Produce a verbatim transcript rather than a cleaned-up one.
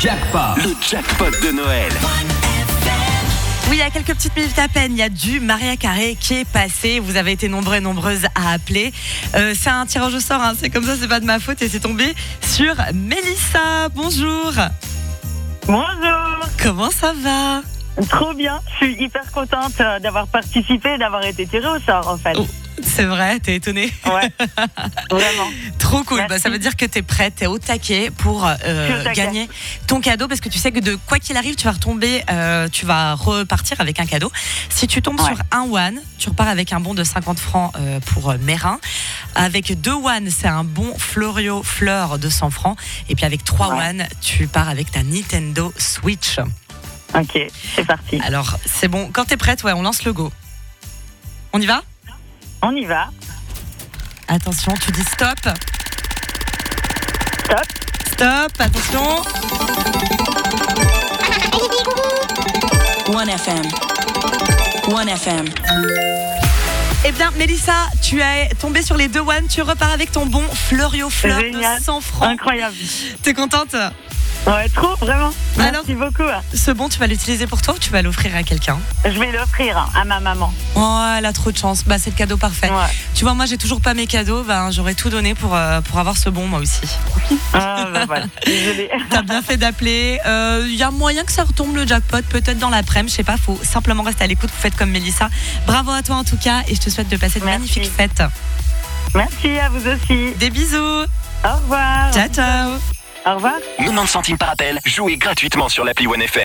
jackpot, le jackpot de Noël. Oui, il y a quelques petites minutes à peine, il y a du Maria Carré qui est passé. Vous avez été nombreux et nombreuses à appeler. Euh, c'est un tirage au sort, hein. C'est comme ça, c'est pas de ma faute et c'est tombé sur Mélissa. Bonjour. Bonjour. Comment ça va? Trop bien. Je suis hyper contente d'avoir participé, d'avoir été tirée au sort en fait. Oh, c'est vrai, t'es étonnée? Ouais, vraiment. Trop cool. Merci. Bah, ça veut dire que t'es prête, t'es au taquet pour euh, au taquet. gagner ton cadeau parce que tu sais que de quoi qu'il arrive, tu vas retomber, euh, tu vas repartir avec un cadeau. Si tu tombes Ouais. sur un one, tu repars avec un bon de cinquante francs euh, pour euh, Mérin. Avec deux one, c'est un bon Florio Fleur de cent francs. Et puis avec trois Ouais. one, tu pars avec ta Nintendo Switch. Ok, c'est parti. Alors, c'est bon. Quand t'es prête, ouais, on lance le go. On y va? On y va. Attention, tu dis stop. Stop. Stop, attention. One F M. One F M. Eh bien, Mélissa, tu es tombée sur les deux one. Tu repars avec ton bon Florio Fleur Génial. de cent francs. Incroyable. T'es contente? Ouais, trop, vraiment. Merci Alors beaucoup. Ce bon, tu vas l'utiliser pour toi ou tu vas l'offrir à quelqu'un? Je vais l'offrir à ma maman. Oh, elle a trop de chance. Bah, c'est le cadeau parfait. Ouais. Tu vois, moi, j'ai toujours pas mes cadeaux. Ben, j'aurais tout donné pour, euh, pour avoir ce bon, moi aussi. Ah, bah voilà. Désolée. T'as bien fait d'appeler. Il euh, y a moyen que ça retombe le jackpot, peut-être dans l'après-midi. Je sais pas, faut simplement rester à l'écoute. Vous faites comme Mélissa. Bravo à toi en tout cas et je te souhaite de passer de Merci. magnifiques fêtes. Merci à vous aussi. Des bisous. Au revoir. Ciao, ciao. Au revoir. quatre-vingt-dix centimes par appel, jouez gratuitement sur l'appli One F M.